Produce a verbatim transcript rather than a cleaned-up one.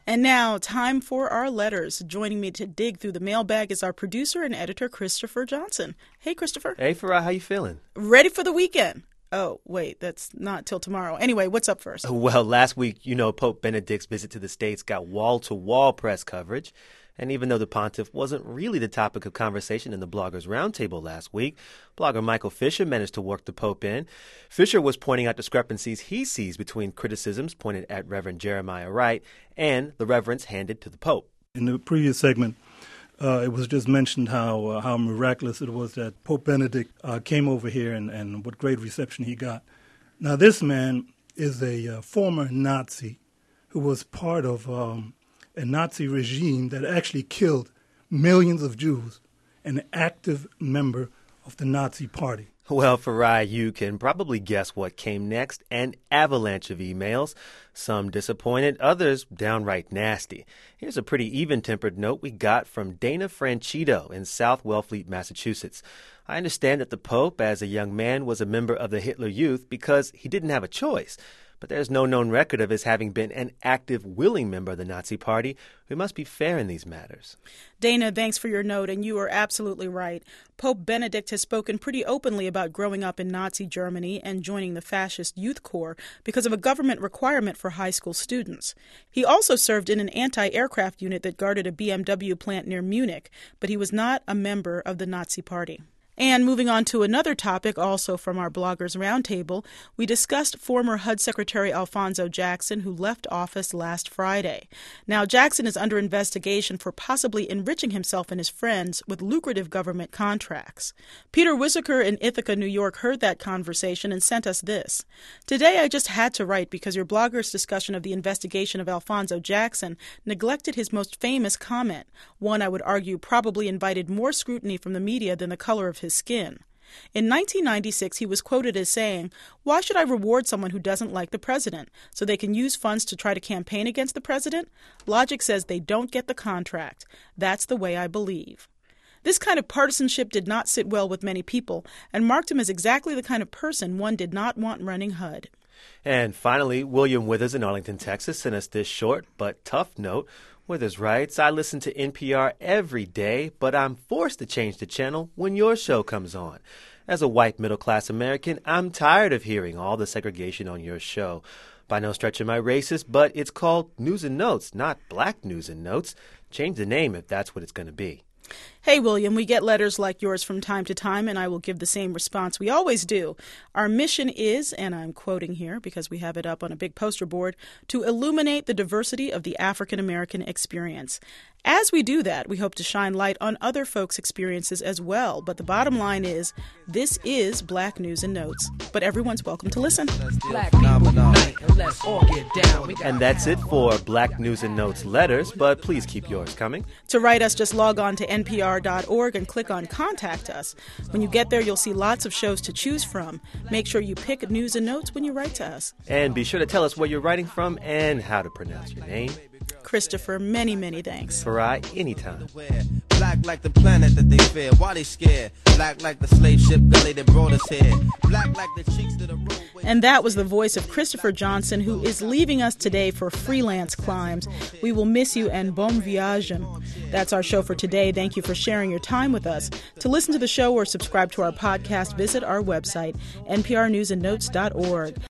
And now, time for our letters. Joining me to dig through the mailbag is our producer and editor, Christopher Johnson. Hey, Christopher. Hey, Farah, how you feeling? Ready for the weekend. Oh, wait, that's not till tomorrow. Anyway, what's up first? Well, last week, you know, Pope Benedict's visit to the States got wall-to-wall press coverage. And even though the pontiff wasn't really the topic of conversation in the Bloggers Roundtable last week, blogger Michael Fisher managed to work the Pope in. Fisher was pointing out discrepancies he sees between criticisms pointed at Reverend Jeremiah Wright and the reverence handed to the Pope. In the previous segment, uh, it was just mentioned how uh, how miraculous it was that Pope Benedict uh, came over here and, and what great reception he got. Now, this man is a uh, former Nazi who was part of Um, a Nazi regime that actually killed millions of Jews, an active member of the Nazi Party. Well, Farai, you can probably guess what came next. An avalanche of emails, some disappointed, others downright nasty. Here's a pretty even-tempered note we got from Dana Franchito in South Wellfleet, Massachusetts. I understand that the Pope, as a young man, was a member of the Hitler Youth because he didn't have a choice. But there's no known record of his having been an active, willing member of the Nazi Party. We must be fair in these matters. Dana, thanks for your note, and you are absolutely right. Pope Benedict has spoken pretty openly about growing up in Nazi Germany and joining the fascist Youth Corps because of a government requirement for high school students. He also served in an anti-aircraft unit that guarded a B M W plant near Munich, but he was not a member of the Nazi Party. And moving on to another topic, also from our Bloggers Roundtable, we discussed former H U D Secretary Alphonso Jackson, who left office last Friday. Now, Jackson is under investigation for possibly enriching himself and his friends with lucrative government contracts. Peter Wissaker in Ithaca, New York, heard that conversation and sent us this. Today, I just had to write because your blogger's discussion of the investigation of Alphonso Jackson neglected his most famous comment, one I would argue probably invited more scrutiny from the media than the color of his skin. In nineteen ninety-six, he was quoted as saying, "Why should I reward someone who doesn't like the president? So they can use funds to try to campaign against the president? Logic says they don't get the contract. That's the way I believe." This kind of partisanship did not sit well with many people and marked him as exactly the kind of person one did not want running H U D. And finally, William Withers in Arlington, Texas, sent us this short but tough note. Withers writes, "I listen to N P R every day, but I'm forced to change the channel when your show comes on. As a white middle-class American, I'm tired of hearing all the segregation on your show. By no stretch am I racist, but it's called News and Notes, not Black News and Notes. Change the name if that's what it's going to be." Hey, William, we get letters like yours from time to time, and I will give the same response we always do. Our mission is, and I'm quoting here because we have it up on a big poster board, to illuminate the diversity of the African-American experience. As we do that, we hope to shine light on other folks' experiences as well. But the bottom line is, this is Black News and Notes. But everyone's welcome to listen. Black people unite and let's all get down. And that's it for Black News and Notes letters, but please keep yours coming. To write us, just log on to N P R dot org and click on Contact Us. When you get there, you'll see lots of shows to choose from. Make sure you pick News and Notes when you write to us. And be sure to tell us where you're writing from and how to pronounce your name. Christopher, many, many thanks. Farai, anytime. Black like the planet that they fear. Why they scared? Black like the slave ship gully that brought us here. Black like the cheeks to the road. And that was the voice of Christopher Johnson, who is leaving us today for freelance climbs. We will miss you and bon voyage. That's our show for today. Thank you for sharing your time with us. To listen to the show or subscribe to our podcast, visit our website, N P R news and notes dot org.